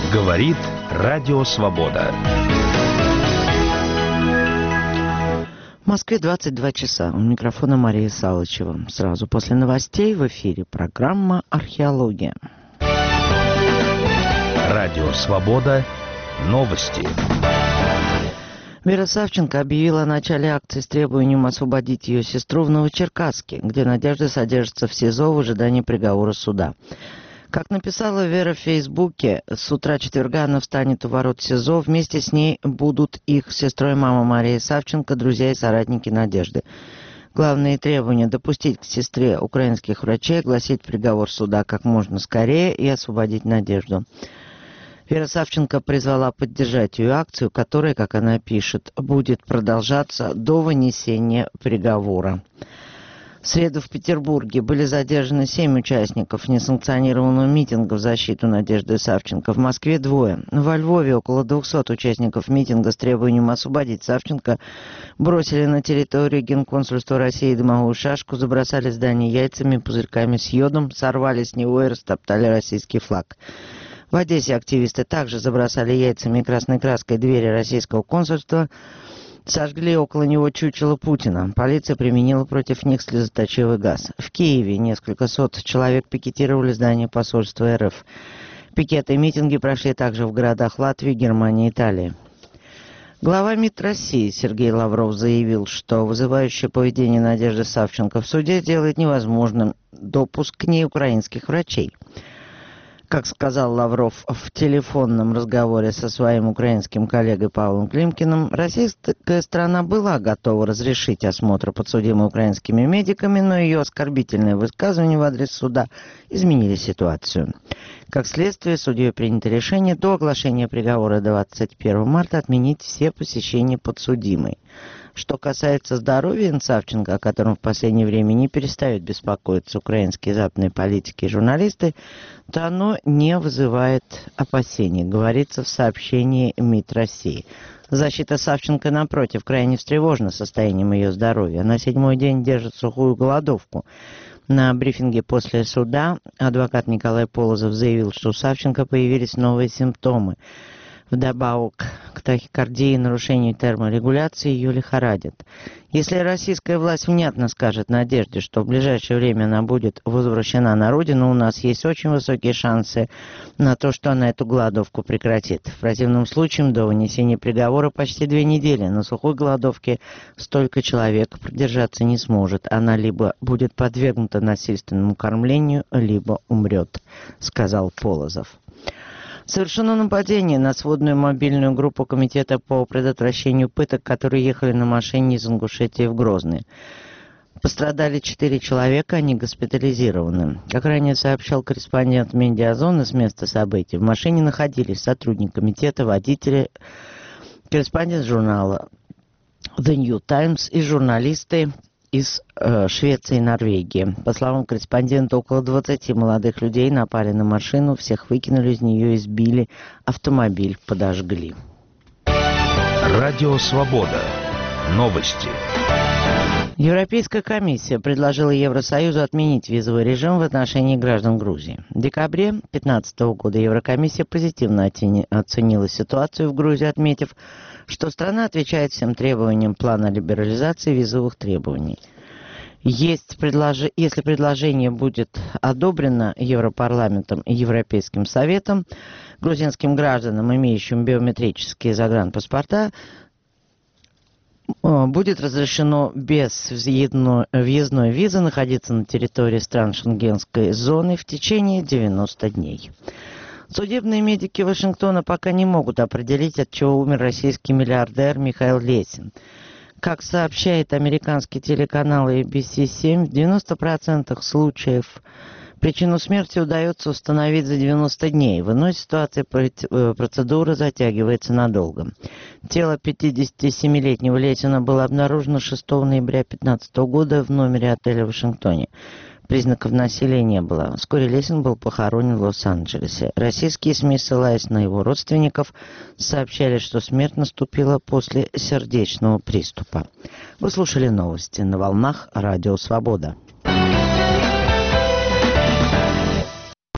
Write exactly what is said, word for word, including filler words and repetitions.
Говорит Радио Свобода. В Москве двадцать два часа. У микрофона Мария Салычева. Сразу после новостей в эфире программа «Археология». Радио Свобода. Новости. Вера Савченко объявила о начале акции с требованием освободить ее сестру в Новочеркасске, где Надежда содержится в СИЗО в ожидании приговора суда. Как написала Вера в Фейсбуке, с утра четверга она встанет у ворот СИЗО. Вместе с ней будут их сестра и мама Мария Савченко, друзья и соратники Надежды. Главные требования – допустить к сестре украинских врачей, огласить приговор суда как можно скорее и освободить Надежду. Вера Савченко призвала поддержать ее акцию, которая, как она пишет, будет продолжаться до вынесения приговора. В среду в Петербурге были задержаны семь участников несанкционированного митинга в защиту Надежды Савченко. В Москве двое. Во Львове около двухсот участников митинга с требованием освободить Савченко бросили на территорию Генконсульства России дымовую шашку, забросали здание яйцами, пузырьками с йодом, сорвали с него и растоптали российский флаг. В Одессе активисты также забросали яйцами и красной краской двери российского консульства, сожгли около него чучело Путина. Полиция применила против них слезоточивый газ. В Киеве несколько сот человек пикетировали здание посольства РФ. Пикеты и митинги прошли также в городах Латвии, Германии и Италии. Глава МИД России Сергей Лавров заявил, что вызывающее поведение Надежды Савченко в суде делает невозможным допуск к ней украинских врачей. Как сказал Лавров в телефонном разговоре со своим украинским коллегой Павлом Климкиным, российская сторона была готова разрешить осмотр подсудимой украинскими медиками, но ее оскорбительные высказывания в адрес суда изменили ситуацию. Как следствие, судьей принято решение до оглашения приговора двадцать первого марта отменить все посещения подсудимой. Что касается здоровья Савченко, о котором в последнее время не перестают беспокоиться украинские западные политики и журналисты, то оно не вызывает опасений, говорится в сообщении МИД России. Защита Савченко, напротив, крайне встревожена состоянием ее здоровья. На седьмой день держит сухую голодовку. На брифинге после суда адвокат Николай Полозов заявил, что у Савченко появились новые симптомы. Вдобавок к тахикардии и нарушению терморегуляции ее лихорадит. Если российская власть внятно скажет Надежде, что в ближайшее время она будет возвращена на родину, у нас есть очень высокие шансы на то, что она эту голодовку прекратит. В противном случае до вынесения приговора почти две недели. На сухой голодовке столько человек продержаться не сможет. Она либо будет подвергнута насильственному кормлению, либо умрет, сказал Полозов. Совершено нападение на сводную мобильную группу Комитета по предотвращению пыток, которые ехали на машине из Ингушетии в Грозный. Пострадали четыре человека, они госпитализированы. Как ранее сообщал корреспондент «Медиазоны» с места событий, в машине находились сотрудник комитета, водители, корреспондент журнала The New Times и журналисты из э, Швеции и Норвегии. По словам корреспондента, около двадцати молодых людей напали на машину, всех выкинули из нее, избили, автомобиль подожгли. Радио Свобода. Новости. Европейская комиссия предложила Евросоюзу отменить визовый режим в отношении граждан Грузии. В декабре две тысячи пятнадцатого года Еврокомиссия позитивно оценила ситуацию в Грузии, отметив, что страна отвечает всем требованиям плана либерализации визовых требований. Есть предлож... Если предложение будет одобрено Европарламентом и Европейским Советом, грузинским гражданам, имеющим биометрические загранпаспорта, будет разрешено без въездной визы находиться на территории стран Шенгенской зоны в течение девяноста дней. Судебные медики Вашингтона пока не могут определить, от чего умер российский миллиардер Михаил Лесин. Как сообщает американский телеканал эй би си семь, в девяноста процентах случаев причину смерти удается установить за девяносто дней. В иной ситуации процедура затягивается надолго. Тело пятидесятисемилетнего Лесина было обнаружено шестого ноября две тысячи пятнадцатого года в номере отеля в Вашингтоне. Признаков насилия не было. Вскоре Лесин был похоронен в Лос-Анджелесе. Российские СМИ, ссылаясь на его родственников, сообщали, что смерть наступила после сердечного приступа. Вы слушали новости на волнах Радио Свобода.